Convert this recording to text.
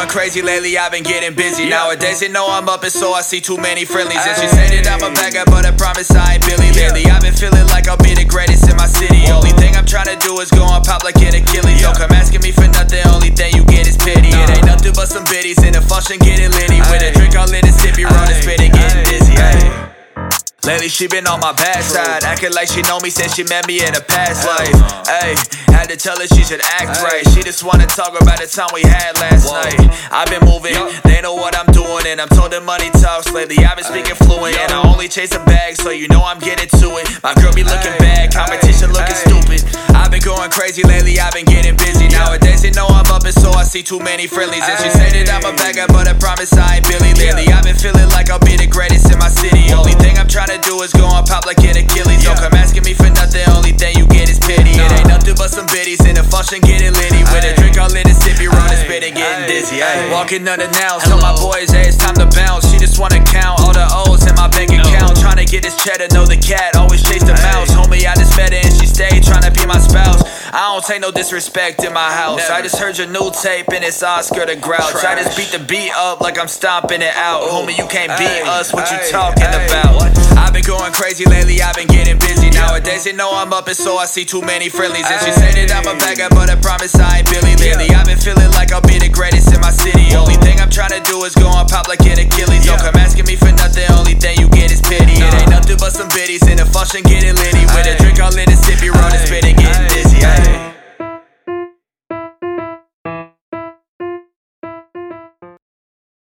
going crazy lately, I've been getting busy. Nowadays they know I'm up and so I see too many friendlies. And she said that I'm a bagger, but I promise I ain't Billy lately. I've been feeling like I'll be the greatest in my city. Only thing I'm trying to do is go on pop like an Achilles. Don't come asking me for nothing, only thing you get is pity. It ain't nothing but some biddies in the function getting litty. With a drink all in the sippy, roll and spit it, getting dizzy. Lately she been on my bad side, acting like she know me since she met me in a past life. Ayy, had to tell her she should act right. She just wanna talk about the time we had last night. I've been moving, they know what I'm doing, and I'm told that money talks. Lately I've been speaking fluent, and I only chase a bag, so you know I'm getting to it. My girl be looking bad, competition looking stupid. I've been going crazy lately, I've been getting busy. Nowadays they know I'm up and so I see too many friendlies. And she said that I'm a bagger, but I promise I ain't Billy lately. I've been feeling like I'll be the greatest in my city. Only thing I'm trying to do is go on pop like an Achilles. Don't come asking me for nothing, only thing you get is pity. It ain't nothing but some biddies in the function getting litty. With a drink all in the sippy, roll and spit and getting dizzy. Walking unannounced, so my boys, hey, it's time to bounce. She just wanna count all the O's in my bank account. Trying to get this cheddar, know the cat, always chase the mouse. Homie, I just met her and she stayed trying to be my spouse. I don't take no disrespect in my house. I just heard your new tape and it's Oscar the Grouch. I just beat the beat up like I'm stomping it out. Homie, you can't beat us, what you talking about? I've been going crazy lately, I've been getting busy. Nowadays they know I'm up and so I see too many friendlies. And she said that I'm a bagger, but I promise I ain't Billy lately. I've been feeling like I'll be the greatest in my city. Only thing I'm trying to do is go on pop like an Achilles. Don't come asking me for nothing, only thing you get is pity. It ain't nothing but some biddies in the function getting litty. With a